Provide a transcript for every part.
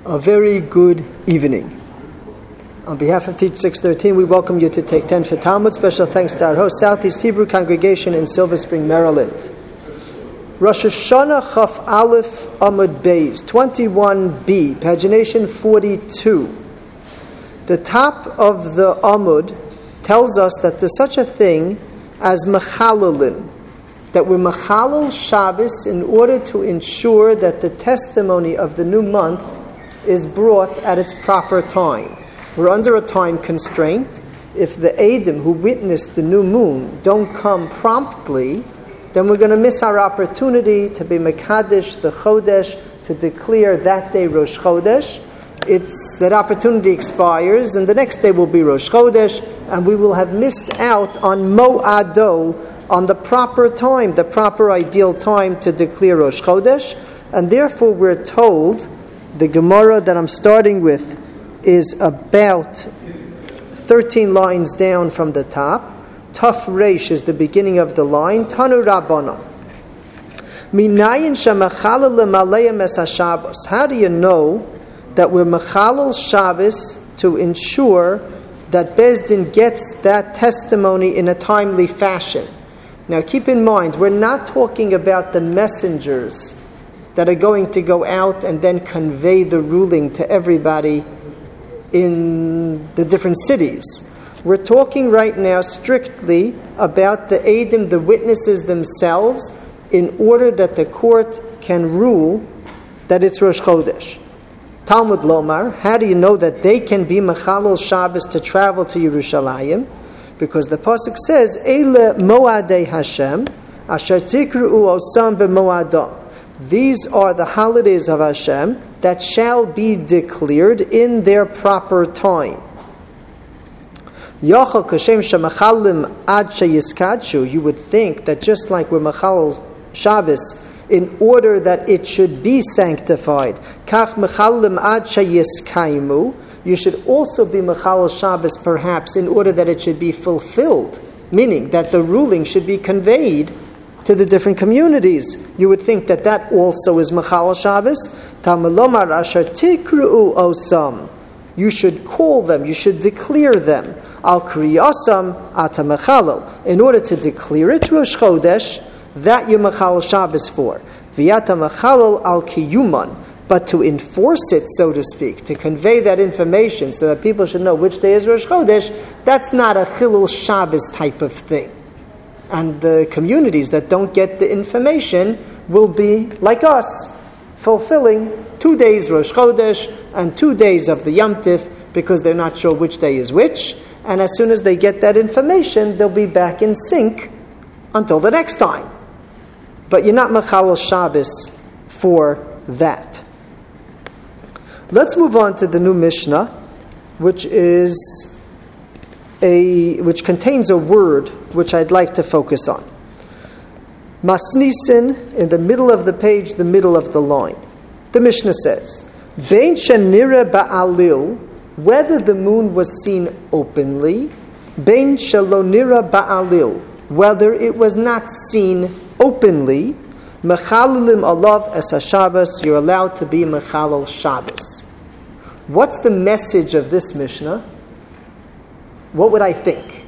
A very good evening. On behalf of Teach 613, we welcome you to Take 10 for Talmud. Special thanks to our host, Southeast Hebrew Congregation in Silver Spring, Maryland. Rosh Hashanah Chaf Aleph Amud Beis, 21b, pagination 42. The top of the Amud tells us that there's such a thing as Mechalelin, that we're Mechalel Shabbos in order to ensure that the testimony of the new month is brought at its proper time. We're under a time constraint. If the Eidim who witnessed the new moon don't come promptly, then we're going to miss our opportunity to be Mekadesh the Chodesh, to declare that day Rosh Chodesh. That opportunity expires, and the next day will be Rosh Chodesh, and we will have missed out on Mo'ado, on the proper time, the proper ideal time to declare Rosh Chodesh. And therefore we're told, the Gemara that I'm starting with is about 13 lines down from the top. Taf Reish is the beginning of the line. Tanu Rabbana. Minayin shemachalel lemaleyem es haShabbos. How do you know that we're Mechalel Shabbos to ensure that Beis Din gets that testimony in a timely fashion? Now keep in mind, we're not talking about the messengers that are going to go out and then convey the ruling to everybody in the different cities. We're talking right now strictly about the Eidim, the witnesses themselves, in order that the court can rule that it's Rosh Chodesh. Talmud Lomar, how do you know that they can be Mechalel Shabbos to travel to Yerushalayim? Because the pasuk says, Eile Moadei Hashem, Asher Tikru'u Osam B'Moadam. These are the holidays of Hashem that shall be declared in their proper time. Yachal Kashem Shemachalim Ad Sheyiskadshu. You would think that just like we're Mechalel Shabbos, in order that it should be sanctified, Kach Mechalim Ad Sheyiskaimu, you should also be Mechalel Shabbos perhaps in order that it should be fulfilled, meaning that the ruling should be conveyed to the different communities. You would think that that also is Mechalel Shabbos. Tamalomar Asher Tikru'u Osam. You should call them, you should declare them. Al Kriyasam Ata Mechalel. In order to declare it Rosh Chodesh, that you're Mechalel Shabbos for. V'yata Mechalel Al Kiyuman. But to enforce it, so to speak, to convey that information so that people should know which day is Rosh Chodesh, that's not a Chilul Shabbos type of thing. And the communities that don't get the information will be like us, fulfilling 2 days Rosh Chodesh and 2 days of the Yom Tif because they're not sure which day is which. And as soon as they get that information, they'll be back in sync until the next time. But you're not Mechalel Shabbos for that. Let's move on to the new Mishnah, which contains a word which I'd like to focus on. Masnisin, in the middle of the page, the middle of the line. The Mishnah says, Vein shenira ba'alil, whether the moon was seen openly, Vein shalonira ba'alil, whether it was not seen openly, Mechalalim alav es haShabbos, you're allowed to be Mechalel Shabbos. What's the message of this Mishnah? What would I think?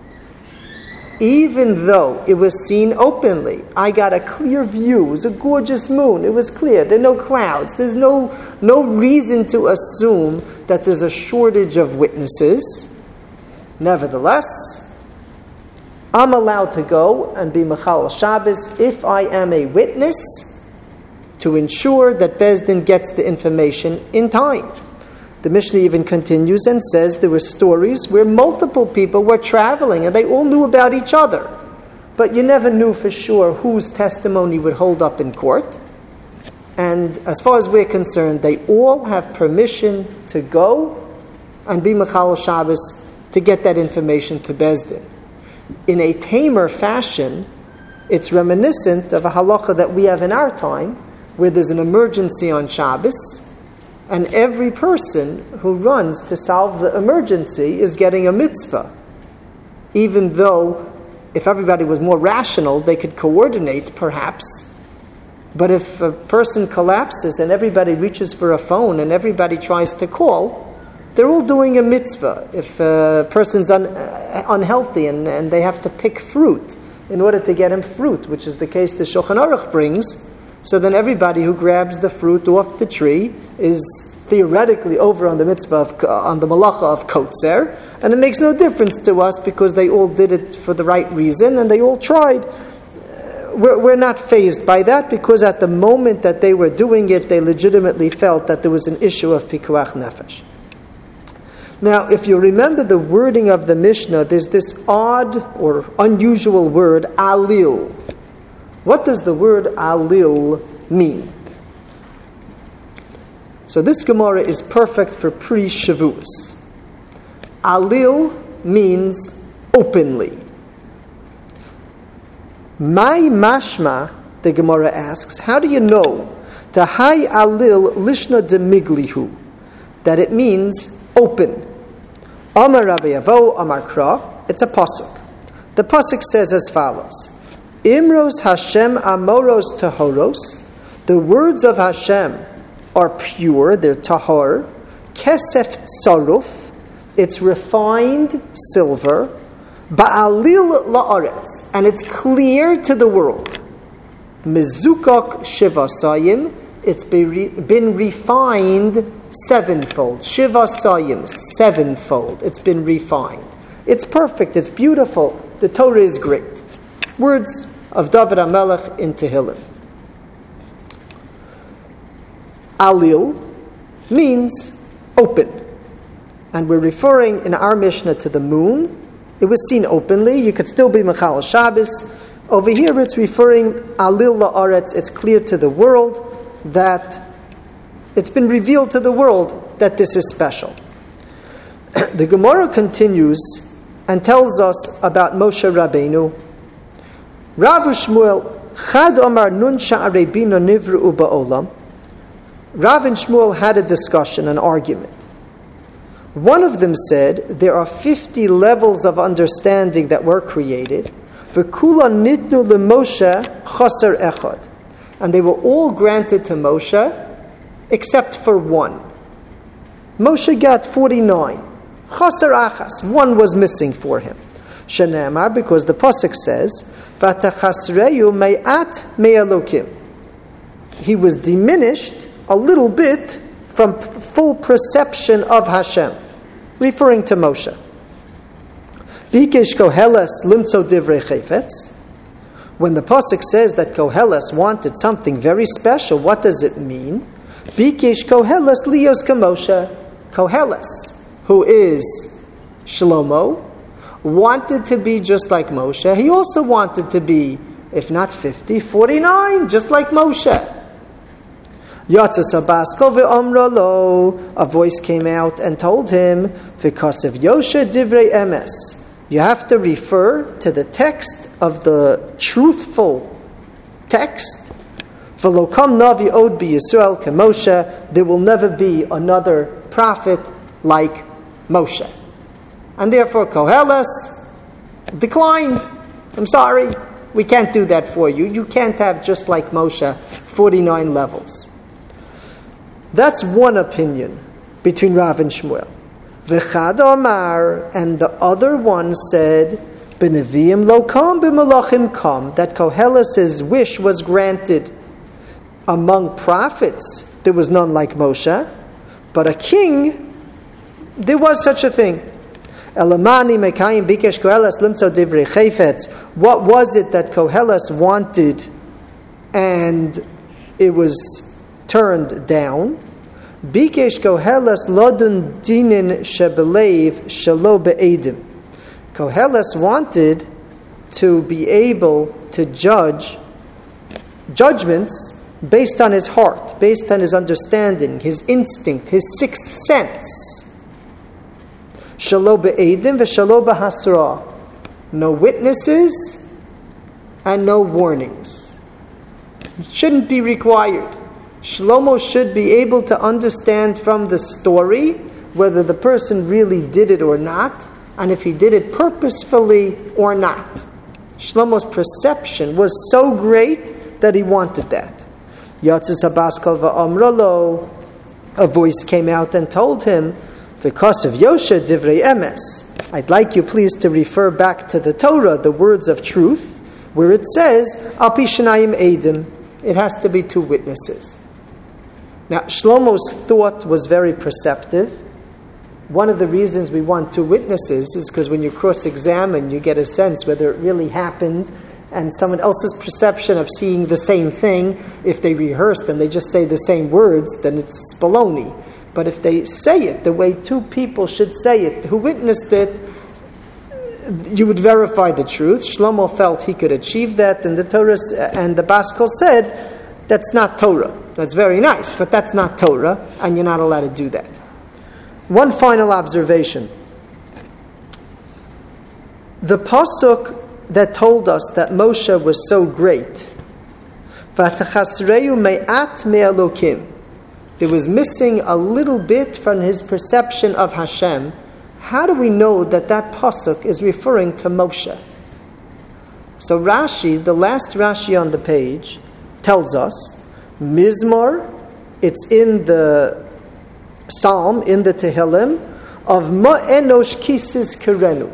Even though it was seen openly, I got a clear view, it was a gorgeous moon, it was clear, there are no clouds, there's no reason to assume that there's a shortage of witnesses. Nevertheless, I'm allowed to go and be Mechalel Shabbos if I am a witness to ensure that Beis Din gets the information in time. The Mishnah even continues and says there were stories where multiple people were traveling and they all knew about each other. But you never knew for sure whose testimony would hold up in court. And as far as we're concerned, they all have permission to go and be Mechalel Shabbos to get that information to Beis Din. In a tamer fashion, it's reminiscent of a halacha that we have in our time, where there's an emergency on Shabbos, and every person who runs to solve the emergency is getting a mitzvah. Even though, if everybody was more rational, they could coordinate, perhaps, But if a person collapses and everybody reaches for a phone and everybody tries to call, they're all doing a mitzvah. If a person's unhealthy and they have to pick fruit in order to get him fruit, which is the case the Shulchan Aruch brings, so then everybody who grabs the fruit off the tree is theoretically over on the mitzvah, on the malacha of kotzer, and it makes no difference to us because they all did it for the right reason and they all tried. We're not fazed by that because at the moment that they were doing it, they legitimately felt that there was an issue of pikuach nefesh. Now, if you remember the wording of the Mishnah, there's this odd or unusual word, alil. What does the word alil mean? So this Gemara is perfect for pre-Shavuos. Alil means openly. My mashma, the Gemara asks, how do you know tahai alil lishna demiglihu, that it means open? Amar Rabbi Avo, Amar Kra, it's a pasuk. The pasuk says as follows: Imros Hashem amoros tahoros. The words of Hashem are pure, they're tahor. Kesef tzaruf, it's refined silver. Ba'alil la'aretz, and it's clear to the world. Mizukok shivasayim, it's been refined sevenfold. Shivasayim, sevenfold. It's been refined. It's perfect, it's beautiful. The Torah is great. Words of David HaMelech in Tehillim. Alil means open. And we're referring in our Mishnah to the moon. It was seen openly. You could still be Mechal Shabbos. Over here it's referring Alil La'aretz. It's clear to the world that it's been revealed to the world that this is special. The Gemara continues and tells us about Moshe Rabbeinu. Rav Shmuel Chad Omar Nun Sha'arei Bina Nivru Ba'olam. Rav and Shmuel had a discussion, an argument. One of them said there are 50 levels of understanding that were created. V'kula nitnu leMoshe chaser echad, and they were all granted to Moshe except for one. Moshe got 49. Chaser achas, one was missing for him. Shenemar, because the pasuk says, "Vatachasreyu me'at me'elokim." He was diminished a little bit from full perception of Hashem, referring to Moshe. Bikesh Koheles limtzo divrei chayfetz. When the pasuk says that Koheles wanted something very special, what does it mean? Bikesh Koheles lios kamoshe. Koheles, who is Shlomo, wanted to be just like Moshe. He also wanted to be, if not 50, 49, just like Moshe. A voice came out and told him, because of Yoshe divrei emes, you have to refer to the text of the truthful text. V'lokam navi od bi Yisrael k'Moshe, there will never be another prophet like Moshe. And therefore Koheles declined. I'm sorry, we can't do that for you. You can't have just like Moshe 49 levels. That's one opinion between Rav and Shmuel. V'chad Amar, and the other one said, B'neviim lo kam, b'malachim kam, that Koheles' wish was granted. Among prophets, there was none like Moshe, but a king, there was such a thing. Elamani mekayim bikesh Koheles limtzo divrei chayfetz. What was it that Koheles wanted and it was turned down? Bikesh Koheles lodun dinin shebelev shelo be'edim. Koheles wanted to be able to judge judgments based on his heart, based on his understanding, his instinct, his sixth sense. Shelo be'edim v'shelo b'hasra. No witnesses and no warnings. It shouldn't be required. Shlomo should be able to understand from the story whether the person really did it or not, and if he did it purposefully or not. Shlomo's perception was so great that he wanted that. Yatzis habaskal va'amralo, a voice came out and told him, because of Yosha divrei emes, I'd like you please to refer back to the Torah, the words of truth, where it says, Al pi shnayim eidim, it has to be 2 witnesses. Now, Shlomo's thought was very perceptive. One of the reasons we want 2 witnesses is because when you cross-examine, you get a sense whether it really happened, and someone else's perception of seeing the same thing, if they rehearsed and they just say the same words, then it's baloney. But if they say it the way 2 people should say it, who witnessed it, you would verify the truth. Shlomo felt he could achieve that, and the Torah and the Baskal said, that's not Torah. That's very nice, but that's not Torah, and you're not allowed to do that. One final observation. The pasuk that told us that Moshe was so great, V'atachasreyu me'at me'elokim, there was missing a little bit from his perception of Hashem. How do we know that that pasuk is referring to Moshe? So Rashi, the last Rashi on the page, tells us, Mizmor, it's in the Psalm, in the Tehillim, of Ma'enosh Kisis Kerenu.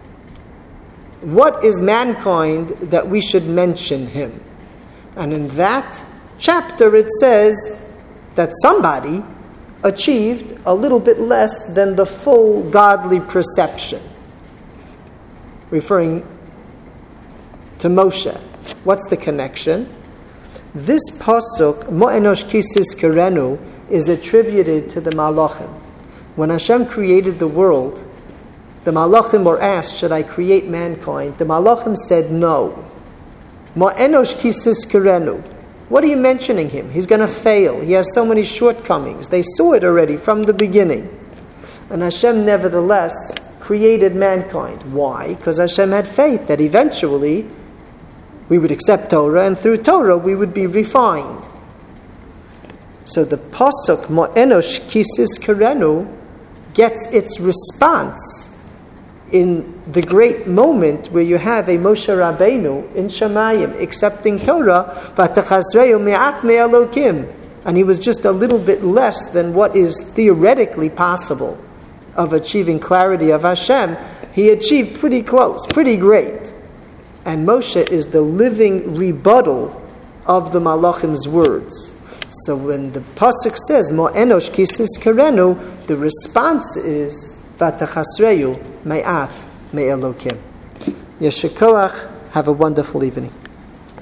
What is mankind that we should mention him? And in that chapter it says that somebody achieved a little bit less than the full godly perception. Referring to Moshe. What's the connection? This pasuk, Mo'enosh Kisis Kerenu, is attributed to the Malachim. When Hashem created the world, the Malachim were asked, should I create mankind? The Malachim said no. Mo'enosh Kisis Kerenu. What are you mentioning him? He's going to fail. He has so many shortcomings. They saw it already from the beginning. And Hashem nevertheless created mankind. Why? Because Hashem had faith that eventually we would accept Torah, and through Torah we would be refined. So the pasuk Mo'enosh Kisis Kerenu gets its response in the great moment where you have a Moshe Rabbeinu in Shamayim accepting Torah, V'atachasreyu me'at me'elokim, and he was just a little bit less than what is theoretically possible of achieving clarity of Hashem. He achieved pretty close, pretty great. And Moshe is the living rebuttal of the Malachim's words. So when the pasuk says Mo'enosh Kisis Kerenu, the response is V'atachasreyu me'at me'elokim. Yeshar koach. Have a wonderful evening.